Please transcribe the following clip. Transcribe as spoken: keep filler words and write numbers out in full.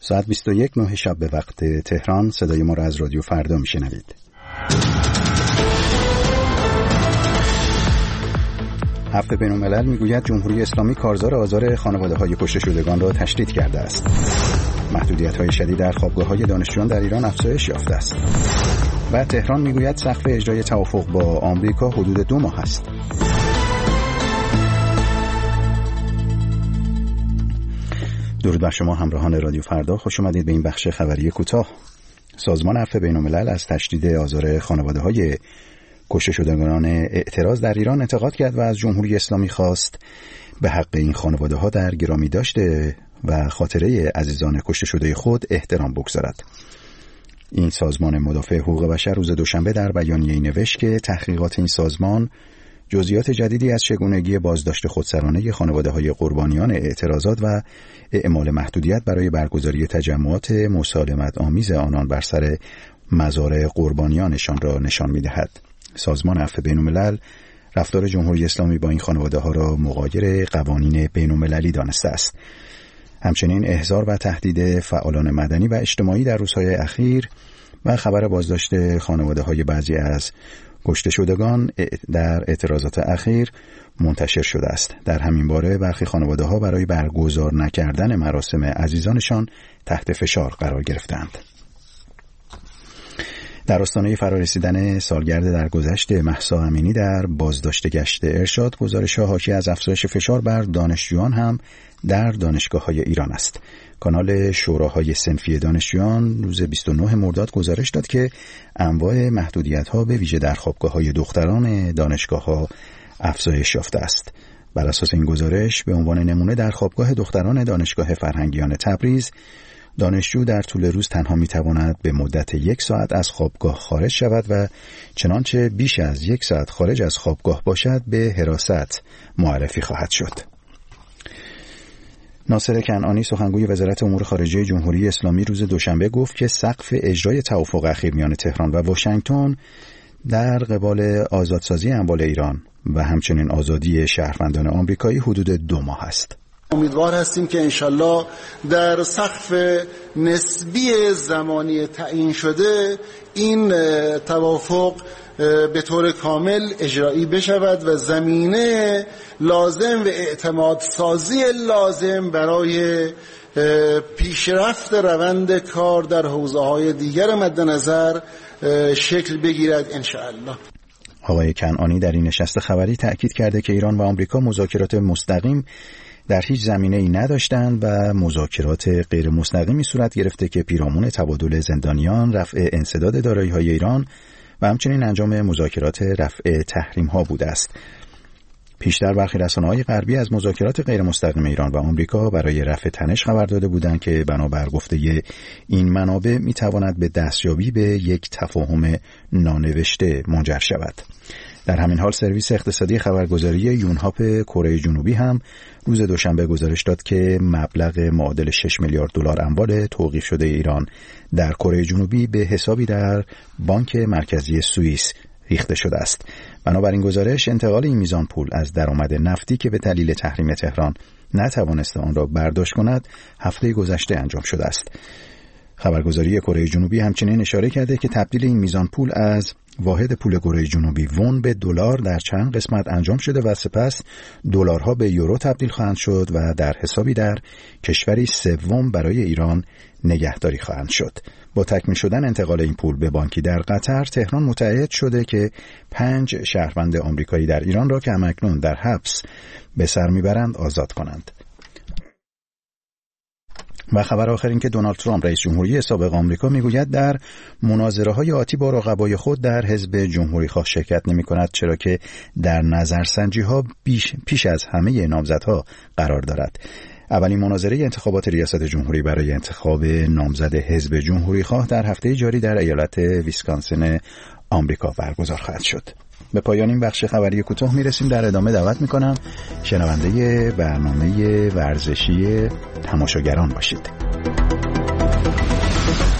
ساعت بیست و یک نه شب به وقت تهران صدای ما را از رادیو فردا میشنوید. هفته بین الملل میگوید جمهوری اسلامی کارزار آزار خانواده‌های کشته شدگان را تشدید کرده است. محدودیت‌های شدید در خوابگاه‌های دانشجویان در ایران افزایش یافته است. و تهران میگوید سقف اجرای توافق با آمریکا حدود دو ماه است. درود بر شما همراهان رادیو فردا، خوش آمدید به این بخش خبری کوتاه. سازمان عفو بین‌الملل از تشدید آزار خانواده‌های کشته شدگان اعتراض در ایران انتقاد کرد و از جمهوری اسلامی خواست به حق این خانواده‌ها در گرامی داشته و خاطره عزیزان کشته شده خود احترام بگذارد. این سازمان مدافع حقوق بشر روز دوشنبه در بیانیه‌ای نوشت که تحقیقات این سازمان جزئیات جدیدی از چگونگی بازداشت خودسرانه خانواده‌های قربانیان اعتراضات و اعمال محدودیت برای برگزاری تجمعات مسالمت آمیز آنان بر سر مزار قربانیانشان را نشان می‌دهد. سازمان عفو بین‌الملل رفتار جمهوری اسلامی با این خانواده‌ها را مغایر قوانین بین‌المللی دانسته است. همچنین احضار و تهدید فعالان مدنی و اجتماعی در روزهای اخیر و خبر بازداشت خانواده‌های بعضی از کشته شدگان در اعتراضات اخیر منتشر شده است. در همین باره برخی خانواده‌ها برای برگزار نکردن مراسم عزیزانشان تحت فشار قرار گرفتند. در آستانه فرارسیدن سالگرد درگذشت مهسا امینی در بازداشت گشت ارشاد، گزارش‌ها حاکی از افزایش فشار بر دانشجویان هم در دانشگاه‌های ایران است. کانال شوراهای صنفی دانشجویان روز بیست و نه مرداد گزارش داد که انواع محدودیت‌ها به ویژه در خوابگاه‌های دختران دانشگاه‌ها افزایش یافته است. بر اساس این گزارش به عنوان نمونه در خوابگاه دختران دانشگاه فرهنگیان تبریز، دانشجو در طول روز تنها میتواند به مدت یک ساعت از خوابگاه خارج شود و چنانچه بیش از یک ساعت خارج از خوابگاه باشد به حراست معرفی خواهد شد. ناصر کنعانی سخنگوی وزارت امور خارجه جمهوری اسلامی روز دوشنبه گفت که سقف اجرای توافق اخیر میان تهران و واشنگتن در قبال آزادسازی اموال ایران و همچنین آزادی شهروندان آمریکایی حدود دو ماه است. امیدوار هستیم که انشالله در سقف نسبی زمانی تعیین شده این توافق به طور کامل اجرایی بشود و زمینه لازم و اعتماد سازی لازم برای پیشرفت روند کار در حوزه‌های دیگر مد نظر شکل بگیرد انشاءالله. آقای کنعانی در این نشست خبری تأکید کرده که ایران و آمریکا مذاکرات مستقیم در هیچ زمینه‌ای نداشتند و مذاکرات غیر مستقیمی صورت گرفته که پیرامون تبادل زندانیان، رفع انسداد دارایی‌های ایران و همچنین انجام مذاکرات رفع تحریم‌ها بوده است. پیشتر برخی رسانه‌های غربی از مذاکرات غیر مستقیم ایران و آمریکا برای رفع تنش خبر داده بودند که بنابر گفته این منابع می‌تواند به دستیابی به یک تفاهم نانوشته منجر شود. در همین حال سرویس اقتصادی خبرگزاری یونهاپ کره جنوبی هم روز دوشنبه گزارش داد که مبلغ معادل شش میلیارد دلار اموال توقیف شده ایران در کره جنوبی به حسابی در بانک مرکزی سوئیس ریخته شده است. بنابراین گزارش انتقال این میزان پول از درآمد نفتی که به دلیل تحریم تهران نتوانسته آن را برداشت کند هفته گذشته انجام شده است. خبرگزاری کره جنوبی همچنین اشاره کرده که تبدیل این میزان پول از واحد پول کره جنوبی وون به دلار در چند قسمت انجام شده و سپس دلارها به یورو تبدیل خواهند شد و در حسابی در کشوری سوم برای ایران نگهداری خواهند شد. با تکمیل شدن انتقال این پول به بانکی در قطر، تهران متعهد شده که پنج شهروند آمریکایی در ایران را که همکنون در حبس به سر میبرند آزاد کنند. و خبر آخر این که دونالد ترامپ رئیس جمهوری سابق آمریکا میگوید در مناظره‌های آتی با رقبای خود در حزب جمهوری خواه شرکت نمی‌کند، چرا که در نظرسنجی‌ها پیش از همه نامزدها قرار دارد. اولین مناظره انتخابات ریاست جمهوری برای انتخاب نامزد حزب جمهوری خواه در هفته جاری در ایالت ویسکانسین آمریکا برگزار خواهد شد. به پایان این بخش خبری کوتاه میرسیم. در ادامه دعوت میکنم شنونده برنامه ورزشی تماشاگران باشید.